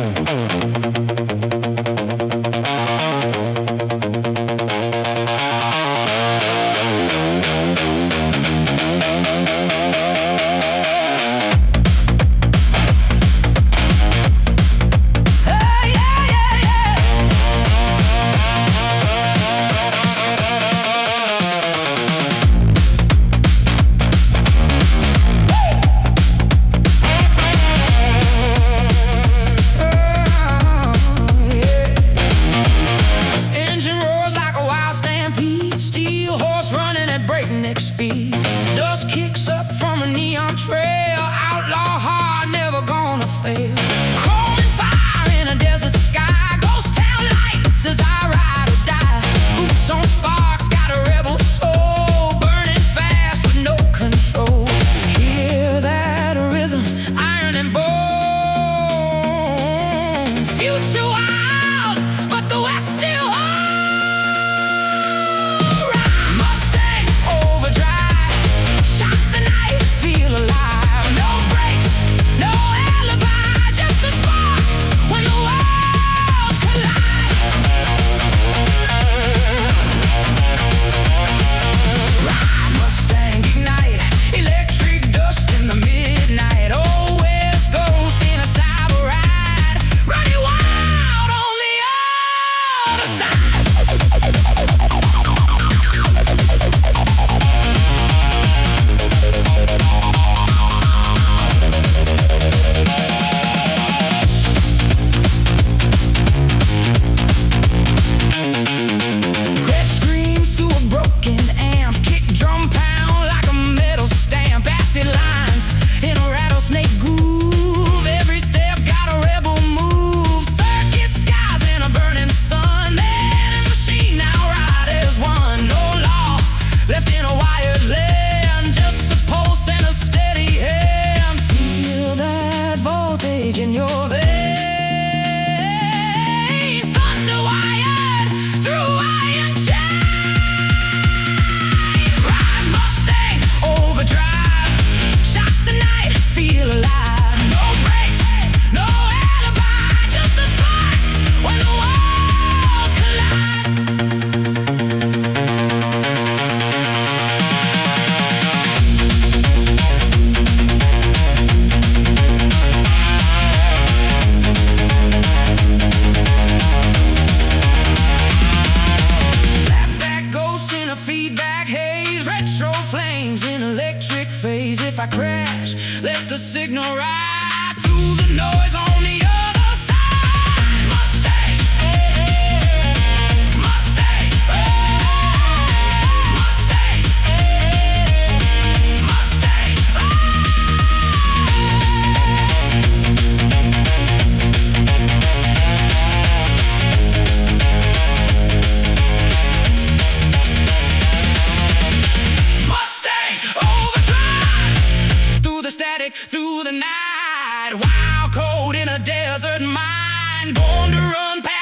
breakneck speed. Dust kicks up from a neon trail. Outlaw heart, never gonna fail. Crawling fire in a desert sky. Ghost town lights as I ride or die. Boots on sparks, got a rebel soul. Burning fast with no control. Hear that rhythm, iron and bone. Future wild, but the West still holds. In your veins, thunder wired through iron chains. Ride Mustang, overdrive, shock the night, feel alive. No brakes, no alibi, just a spark when the walls collide. Feedback haze, retro flames in electric phase. If I crash, let the signal ride through the noise on the other side. Mustang, Mustang, Mustang, Mustang. Through the night, wild cold in a desert mind, born to run past